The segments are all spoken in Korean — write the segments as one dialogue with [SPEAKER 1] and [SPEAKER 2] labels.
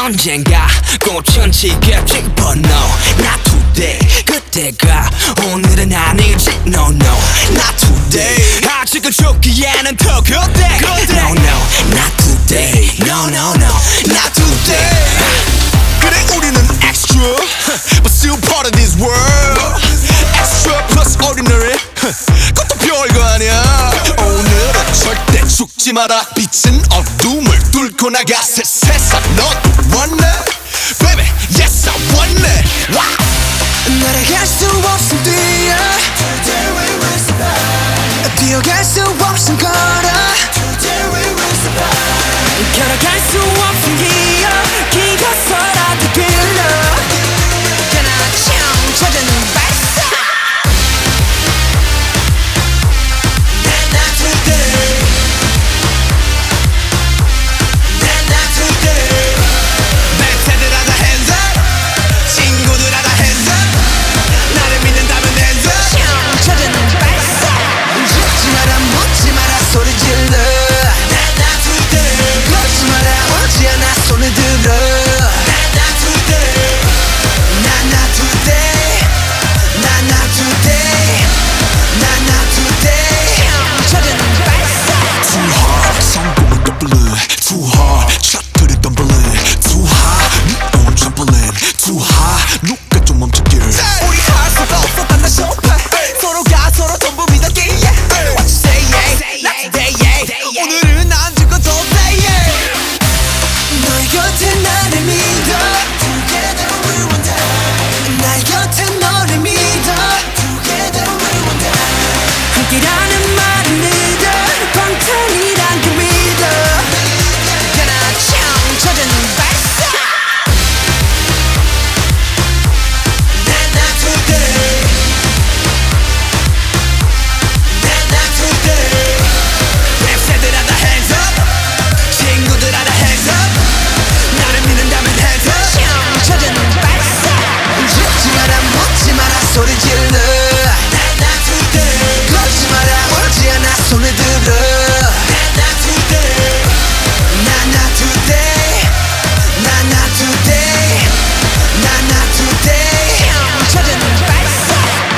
[SPEAKER 1] 언젠가 꽃은 지겠지 But no, not today. 그때가 오늘은 아니지 No, no, not today. 아직은 죽기에는 더 그때 No, no, not today. No, no, no, not today.
[SPEAKER 2] 그래 우리는 extra but still part of this world. Extra plus ordinary 그것도 별거 아니야. 오늘은 절대 죽지 마라. 빛은 어둠을 뚫고 나가 새 세상 너도 원해 Baby yes I want it. Wow.
[SPEAKER 3] 날아갈 수 없음 뛰어
[SPEAKER 2] Today we will survive.
[SPEAKER 3] 뛰어갈 수 없음 걸어
[SPEAKER 2] Today we will survive.
[SPEAKER 3] 걸어갈 수 없음 기어 기어서라도 길러 그나참 찾아는 발사
[SPEAKER 2] Not today. Not today. 멘트들 하자 hands up. 친구들 하자 hands up. 나를 믿는다면 hands up.
[SPEAKER 3] 찾아는 발사 죽지 마라 묻지 마라 소리 질러
[SPEAKER 2] Not today.
[SPEAKER 3] 걷지 마라 오지 않아 손을 들어
[SPEAKER 2] Not today.
[SPEAKER 3] Not today Not today Not today 찾아는 발사
[SPEAKER 2] Too hard 성공은 더블은 Too hard 차트를 덤블린 Too high 네 on trampoline Too high 누가 좀 멈춰길 우리 할 수가 없었단 나 쇼파 서로가 서로 전부 믿었기에 What you say yeah Not today yeah 오늘은 안 죽어도 say yeah
[SPEAKER 3] 너의 곁에 나를 믿어
[SPEAKER 2] Together we will die.
[SPEAKER 3] 나의 곁에 너를 믿어
[SPEAKER 2] Together we will die.
[SPEAKER 3] 함께라는 말은 믿어 방탄이란 그 믿어 그나참 찾아는 발사
[SPEAKER 2] Not today. Not today. 랩새들 하다 hands up. 친구들 하다 hands up. 나를 믿는다면 hands up.
[SPEAKER 3] 찾아는 발사 죽지 마라 묻지 마라 소리 질러
[SPEAKER 2] Not today.
[SPEAKER 3] 걷지 마라 오지 않아 손을 들어
[SPEAKER 2] Not today.
[SPEAKER 3] Not today Not today Not today 찾아는 발사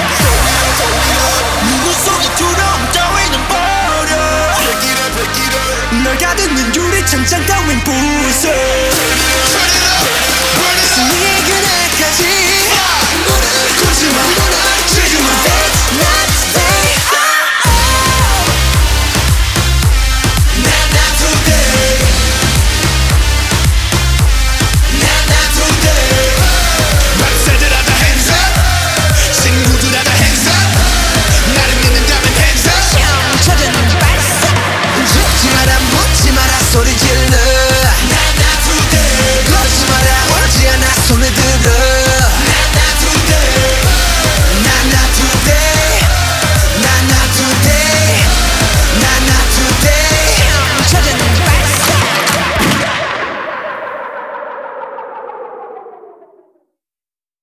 [SPEAKER 2] 누구 소리처럼 따위는 버려.
[SPEAKER 3] 널 가득는 유리창장 따윈 부숴 승리의